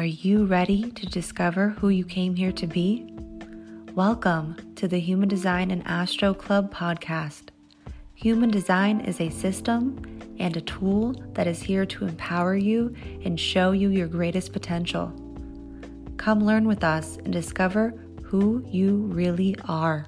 you ready to discover who you came here to be? Welcome to the Human Design and Astro Club podcast. Human Design is a system and a tool that is here to empower you and show you your greatest potential. Come learn with us and discover who you really are.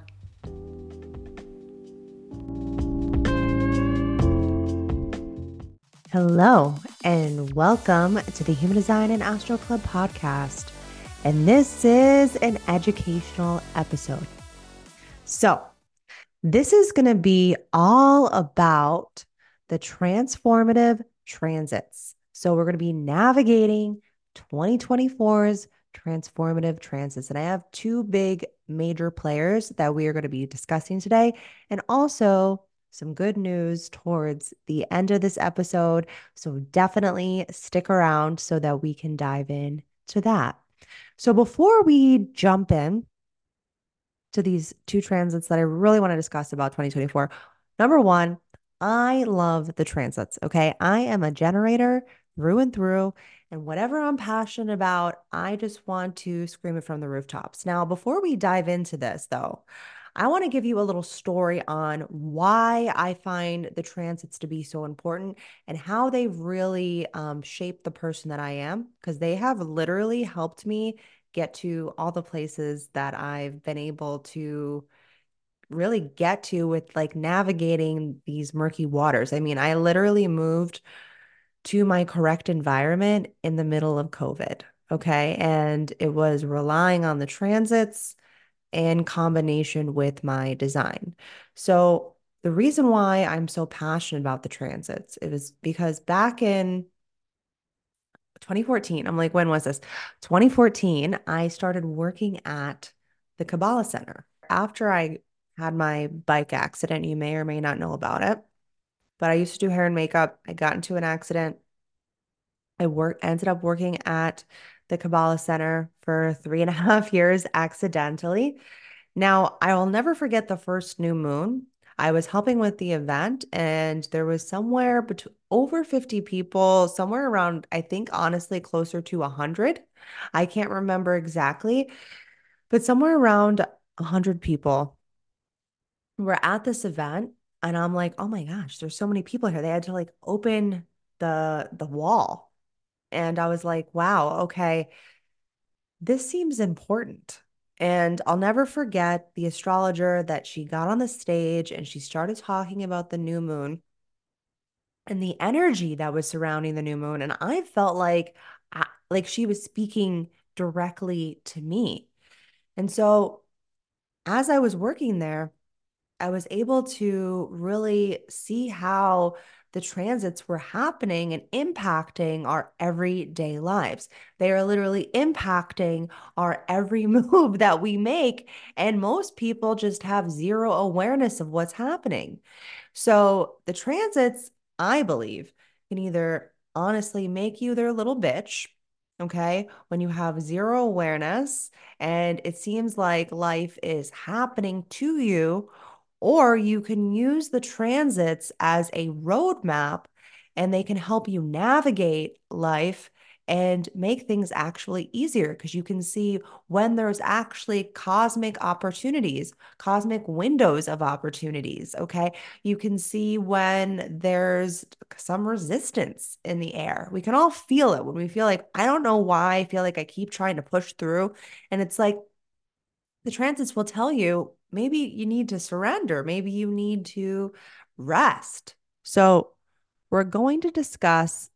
Hello, and welcome to the Human Design and Astro Club podcast. And this is an educational episode. So, this is going to be all about the transformative transits. So, we're going to be navigating 2024's transformative transits. And I have two big major players that we are going to be discussing today, and also some good news towards the end of this episode. So definitely stick around so that we can dive in to that. So before we jump in to these two transits that I really want to discuss about 2024, number one, I love the transits. Okay. I am a generator through and through, and whatever I'm passionate about, I just want to scream it from the rooftops. Now, before we dive into this though, I want to give you a little story on why I find the transits to be so important and how they've really shaped the person that I am, because they have literally helped me get to all the places that I've been able to really get to with like navigating these murky waters. I mean, I literally moved to my correct environment in the middle of COVID. Okay. And it was relying on the transits in combination with my design. So the reason why I'm so passionate about the transits, it was because back in 2014, I'm like, when was this? 2014, I started working at the Kabbalah Center. After I had my bike accident, you may or may not know about it, but I used to do hair and makeup. I got into an accident. Ended up working at the Kabbalah Center for 3.5 years accidentally. Now, I will never forget the first new moon. I was helping with the event, and there was somewhere between over 50 people, somewhere around, I think, honestly, closer to 100. I can't remember exactly, but somewhere around 100 people were at this event. And I'm like, oh my gosh, there's so many people here. They had to like open the wall. And I was like, wow, okay, this seems important. And I'll never forget the astrologer that she got on the stage and she started talking about the new moon and the energy that was surrounding the new moon. And I felt like she was speaking directly to me. And so as I was working there, I was able to really see how the transits were happening and impacting our everyday lives. They are literally impacting our every move that we make. And most people just have zero awareness of what's happening. So the transits, I believe, can either honestly make you their little bitch. Okay. When you have zero awareness and it seems like life is happening to you, or you can use the transits as a roadmap and they can help you navigate life and make things actually easier because you can see when there's actually cosmic opportunities, cosmic windows of opportunities. Okay. You can see when there's some resistance in the air. We can all feel it when we feel like, I don't know why I feel like I keep trying to push through. And it's like, the transits will tell you maybe you need to surrender, maybe you need to rest. So, we're going to discuss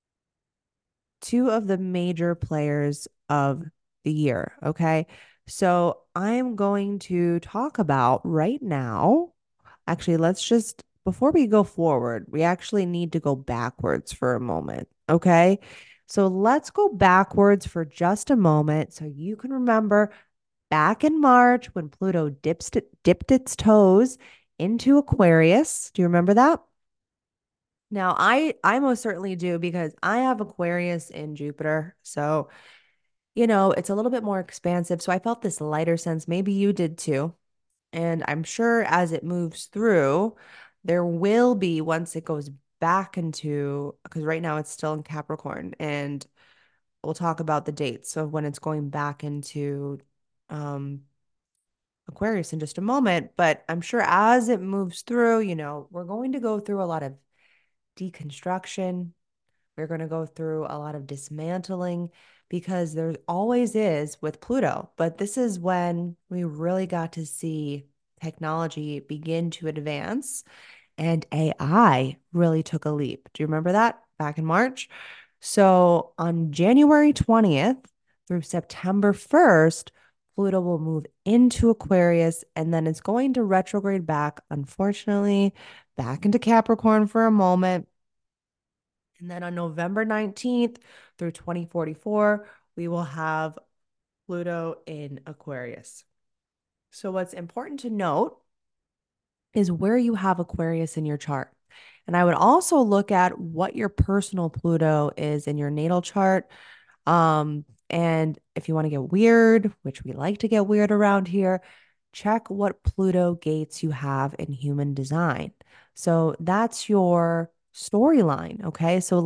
two of the major players of the year. Okay. So, I'm going to talk about right now. Actually, let's just, before we go forward, we actually need to go backwards for a moment. Okay. So, let's go backwards for just a moment so you can remember back in March when Pluto dipped its toes into Aquarius. Do you remember that? Now, I most certainly do because I have Aquarius in Jupiter. So, it's a little bit more expansive. So I felt this lighter sense. Maybe you did too. And I'm sure as it moves through, there will be once it goes back into, because right now it's still in Capricorn and we'll talk about the dates of when it's going back into um, Aquarius in just a moment. But I'm sure as it moves through, we're going to go through a lot of deconstruction. We're going to go through a lot of dismantling because there always is with Pluto. But this is when we really got to see technology begin to advance and AI really took a leap. Do you remember that back in March? So on January 20th through September 1st, Pluto will move into Aquarius and then it's going to retrograde back, unfortunately, back into Capricorn for a moment. And then on November 19th through 2044, we will have Pluto in Aquarius. So, what's important to note is where you have Aquarius in your chart. And I would also look at what your personal Pluto is in your natal chart. And if you want to get weird, which we like to get weird around here, check what Pluto gates you have in human design. So that's your storyline, okay? So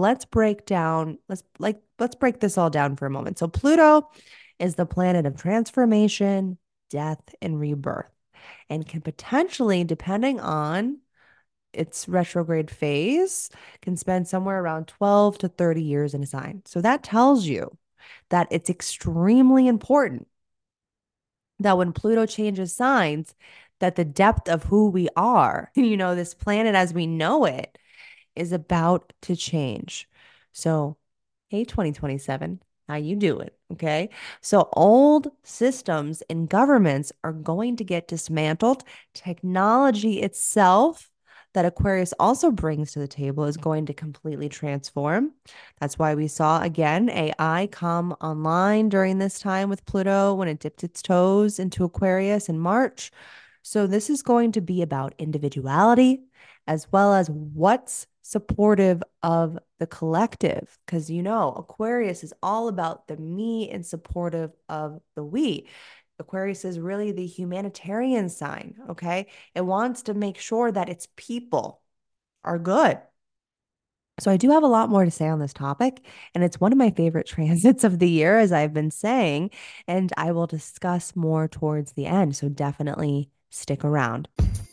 let's break this all down for a moment. So Pluto is the planet of transformation, death, and rebirth, and can potentially, depending on its retrograde phase, can spend somewhere around 12 to 30 years in a sign. So that tells you that it's extremely important that when Pluto changes signs, that the depth of who we are, this planet as we know it, is about to change. So, hey, 2027, how you doing? Okay. So old systems and governments are going to get dismantled. Technology itself that Aquarius also brings to the table is going to completely transform. That's why we saw again AI come online during this time with Pluto when it dipped its toes into Aquarius in March. So this is going to be about individuality as well as what's supportive of the collective. Because, Aquarius is all about the me and supportive of the we. Aquarius is really the humanitarian sign, okay? It wants to make sure that its people are good. So I do have a lot more to say on this topic, and it's one of my favorite transits of the year, as I've been saying, and I will discuss more towards the end. So definitely stick around.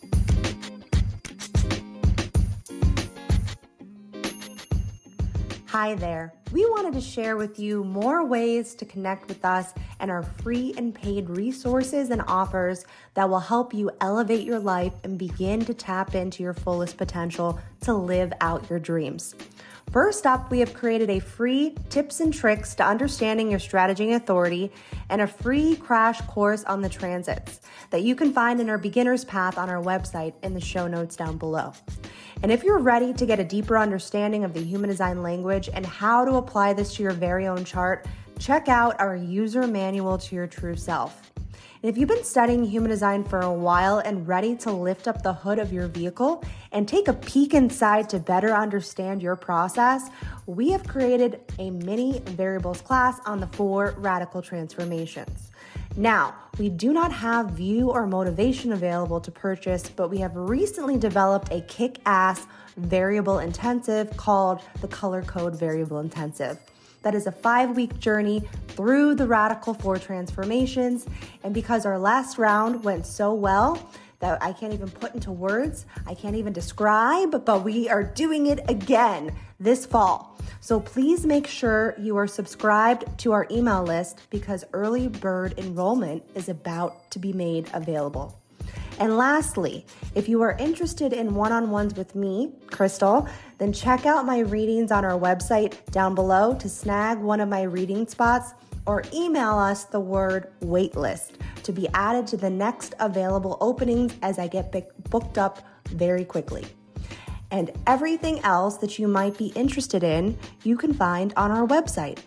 Hi there. We wanted to share with you more ways to connect with us and our free and paid resources and offers that will help you elevate your life and begin to tap into your fullest potential to live out your dreams. First up, we have created a free tips and tricks to understanding your strategy and authority and a free crash course on the transits that you can find in our beginner's path on our website in the show notes down below. And if you're ready to get a deeper understanding of the human design language and how to apply this to your very own chart, check out our user manual to your true self. And if you've been studying human design for a while and ready to lift up the hood of your vehicle and take a peek inside to better understand your process, we have created a mini variables class on the 4 radical transformations. Now, we do not have view or motivation available to purchase, but we have recently developed a kick-ass variable intensive called the Color Code Variable Intensive. That is a 5-week journey through the radical 4 transformations. And because our last round went so well that I can't even put into words, I can't even describe, but we are doing it again this fall. So please make sure you are subscribed to our email list because early bird enrollment is about to be made available. And lastly, if you are interested in one-on-ones with me, Crystal, then check out my readings on our website down below to snag one of my reading spots or email us the word waitlist to be added to the next available openings as I get booked up very quickly. And everything else that you might be interested in, you can find on our website,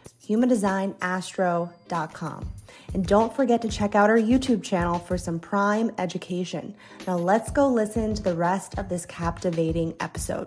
humandesignastro.com. And don't forget to check out our YouTube channel for some prime education. Now let's go listen to the rest of this captivating episode.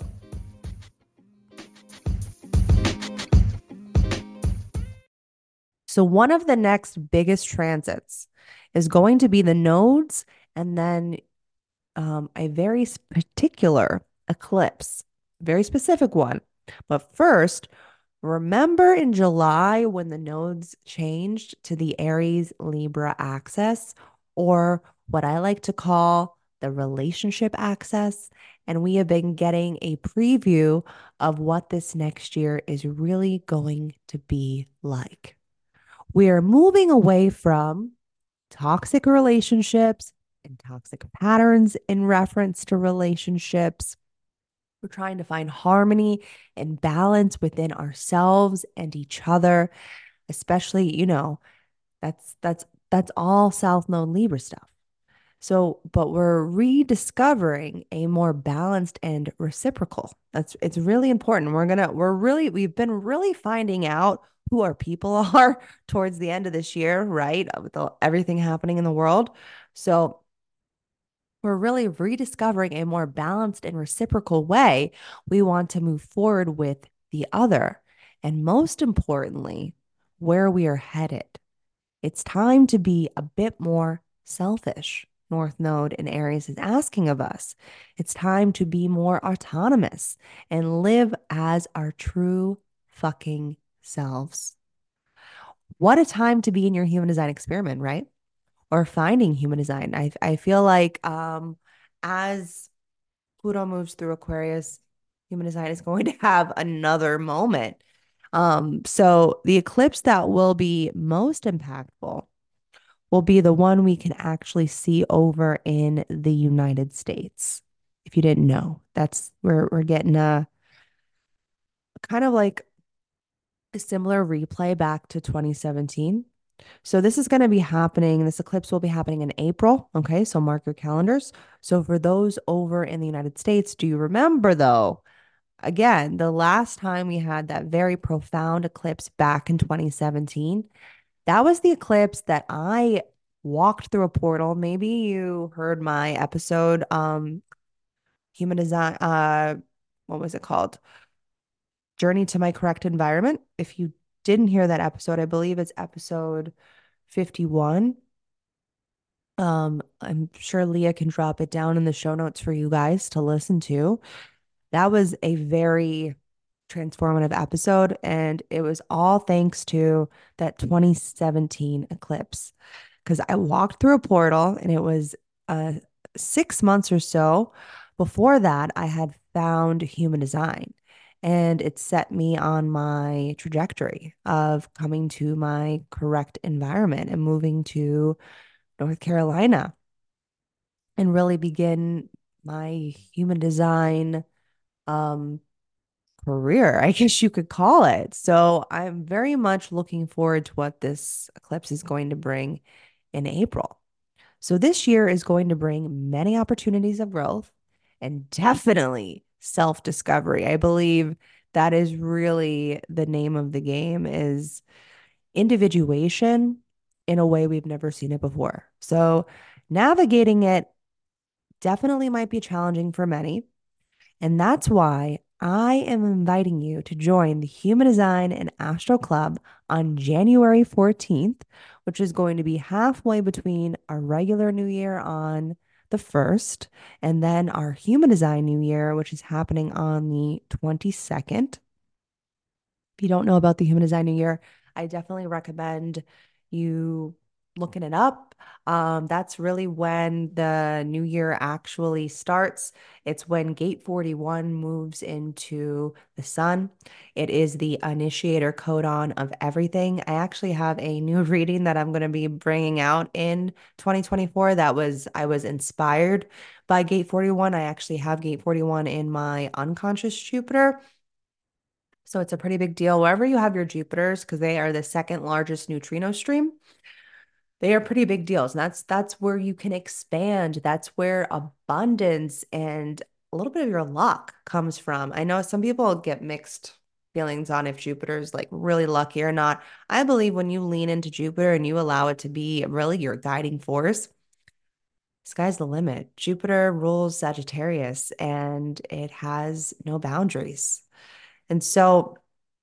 So one of the next biggest transits is going to be the nodes and then a very particular eclipse, very specific one. But first, Remember in July when the nodes changed to the Aries Libra axis, or what I like to call the relationship axis? And we have been getting a preview of what this next year is really going to be like. We are moving away from toxic relationships and toxic patterns in reference to relationships. We're trying to find harmony and balance within ourselves and each other, especially, that's all South Node Libra stuff. So, but we're rediscovering a more balanced and reciprocal. It's really important. We've been really finding out who our people are towards the end of this year, right? With everything happening in the world. So we're really rediscovering a more balanced and reciprocal way we want to move forward with the other. And most importantly, where we are headed. It's time to be a bit more selfish. North Node in Aries is asking of us. It's time to be more autonomous and live as our true fucking selves. What a time to be in your human design experiment, right? Or finding human design. I feel like as Pluto moves through Aquarius, human design is going to have another moment. So the eclipse that will be most impactful will be the one we can actually see over in the United States. If you didn't know, that's where we're getting a kind of like a similar replay back to 2017. So this is going to be happening. This eclipse will be happening in April. Okay, so mark your calendars. So for those over in the United States, do you remember though? Again, the last time we had that very profound eclipse back in 2017, that was the eclipse that I walked through a portal. Maybe you heard my episode, Human Design, what was it called? Journey to My Correct Environment. If you didn't hear that episode, I believe it's episode 51. I'm sure Leah can drop it down in the show notes for you guys to listen to. That was a very transformative episode, and it was all thanks to that 2017 eclipse. Because I walked through a portal, and it was 6 months or so before that, I had found human design. And it set me on my trajectory of coming to my correct environment and moving to North Carolina and really begin my human design um, career, I guess you could call it. So I'm very much looking forward to what this eclipse is going to bring in April. So this year is going to bring many opportunities of growth and definitely self-discovery. I believe that is really the name of the game is individuation in a way we've never seen it before. So navigating it definitely might be challenging for many. And that's why I am inviting you to join the Human Design and Astro Club on January 14th, which is going to be halfway between our regular New Year on the 1st and then our Human Design New Year, which is happening on the 22nd. If you don't know about the Human Design New Year, I definitely recommend you looking it up. That's really when the new year actually starts. It's when Gate 41 moves into the sun. It is the initiator codon of everything. I actually have a new reading that I'm going to be bringing out in 2024 I was inspired by Gate 41. I actually have Gate 41 in my unconscious Jupiter. So it's a pretty big deal. Wherever you have your Jupiters, because they are the second largest neutrino stream, they are pretty big deals. And that's where you can expand. That's where abundance and a little bit of your luck comes from. I know some people get mixed feelings on if Jupiter is like really lucky or not. I believe when you lean into Jupiter and you allow it to be really your guiding force, sky's the limit. Jupiter rules Sagittarius and it has no boundaries. And so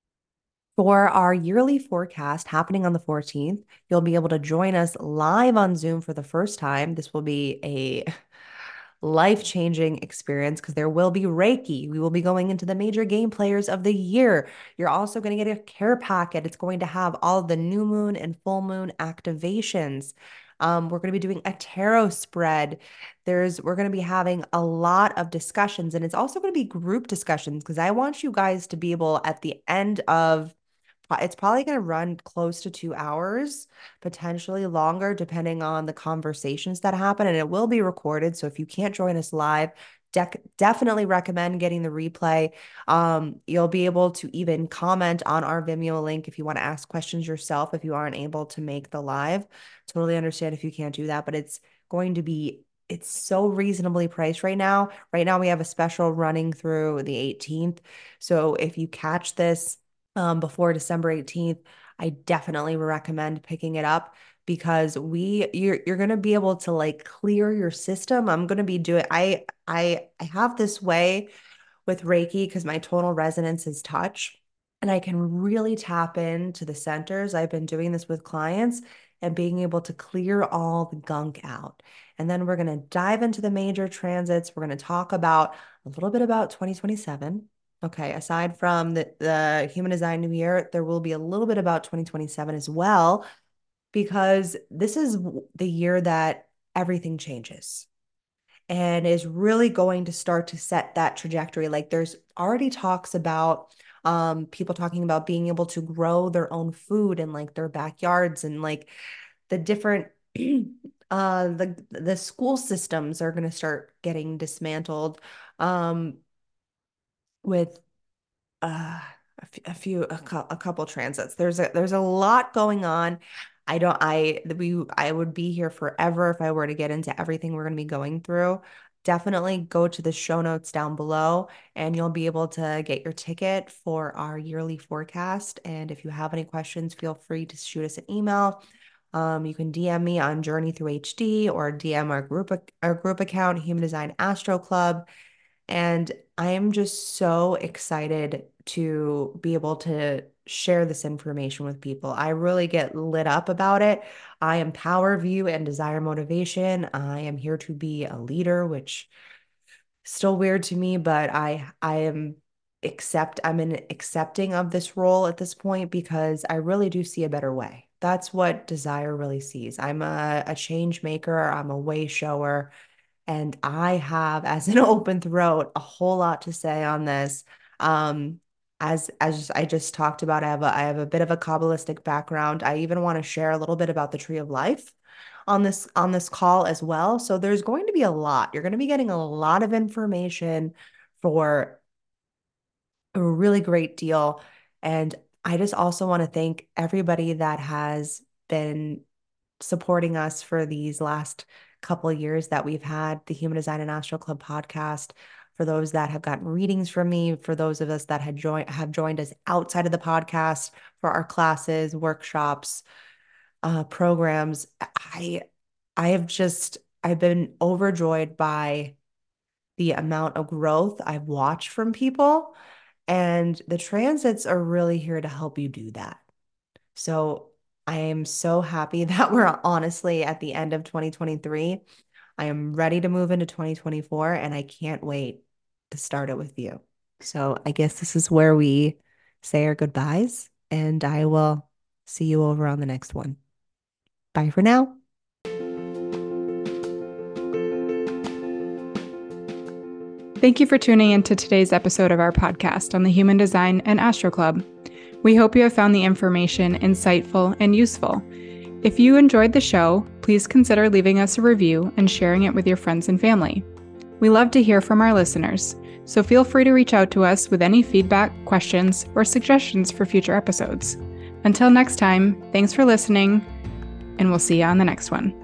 for our yearly forecast happening on the 14th, you'll be able to join us live on Zoom for the first time. This will be a life-changing experience because there will be Reiki. We will be going into the major game players of the year. You're also going to get a care packet. It's going to have all of the new moon and full moon activations. We're going to be doing a tarot spread. We're going to be having a lot of discussions, and it's also going to be group discussions because I want you guys to be able at the end of it's probably going to run close to 2 hours, potentially longer, depending on the conversations that happen. And it will be recorded. So if you can't join us live, definitely recommend getting the replay. You'll be able to even comment on our Vimeo link if you want to ask questions yourself, if you aren't able to make the live. Totally understand if you can't do that, but it's so reasonably priced right now. Right now, we have a special running through the 18th. So if you catch this, before December 18th, I definitely recommend picking it up because you're gonna be able to like clear your system. I'm gonna be doing I have this way with Reiki because my tonal resonance is touch, and I can really tap into the centers. I've been doing this with clients and being able to clear all the gunk out. And then we're gonna dive into the major transits. We're gonna talk about a little bit about 2027. Okay, aside from the Human Design New Year, there will be a little bit about 2027 as well, because this is the year that everything changes and is really going to start to set that trajectory. Like there's already talks about people talking about being able to grow their own food in like their backyards, and like the different the school systems are going to start getting dismantled with uh a couple transits. There's a lot going on. I would be here forever if I were to get into everything we're going to be going through. Definitely go to the show notes down below and you'll be able to get your ticket for our yearly forecast. And if you have any questions, feel free to shoot us an email. You can DM me on Journey Through HD or DM our group account, Human Design Astro Club. And I am just so excited to be able to share this information with people. I really get lit up about it. I am Power View and Desire Motivation. I am here to be a leader, which is still weird to me, but I'm in accepting of this role at this point because I really do see a better way. That's what Desire really sees. I'm a change maker. I'm a way shower. And I have, as an open throat, a whole lot to say on this. Um, as I just talked about, I have a bit of a Kabbalistic background. I even want to share a little bit about the Tree of Life on this call as well. So there's going to be a lot. You're going to be getting a lot of information for a really great deal. And I just also want to thank everybody that has been supporting us for these last couple of years that we've had the Human Design and Astro Club podcast. For those that have gotten readings from me, for those of us that have joined us outside of the podcast for our classes, workshops, programs, I've been overjoyed by the amount of growth I've watched from people, and the transits are really here to help you do that. So I am so happy that we're honestly at the end of 2023. I am ready to move into 2024 and I can't wait to start it with you. So I guess this is where we say our goodbyes, and I will see you over on the next one. Bye for now. Thank you for tuning into today's episode of our podcast on the Human Design and Astro Club. We hope you have found the information insightful and useful. If you enjoyed the show, please consider leaving us a review and sharing it with your friends and family. We love to hear from our listeners, so feel free to reach out to us with any feedback, questions, or suggestions for future episodes. Until next time, thanks for listening, and we'll see you on the next one.